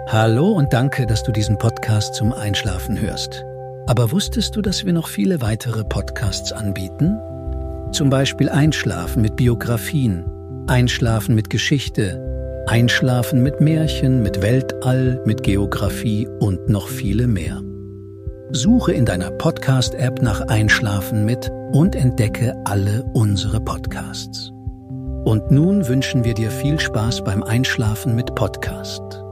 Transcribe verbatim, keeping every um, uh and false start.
Hallo und danke, dass du diesen Podcast zum Einschlafen hörst. Aber wusstest du, dass wir noch viele weitere Podcasts anbieten? Zum Beispiel Einschlafen mit Biografien, Einschlafen mit Geschichte, Einschlafen mit Märchen, mit Weltall, mit Geografie und noch viele mehr. Suche in deiner Podcast-App nach Einschlafen mit und entdecke alle unsere Podcasts. Und nun wünschen wir dir viel Spaß beim Einschlafen mit Podcast.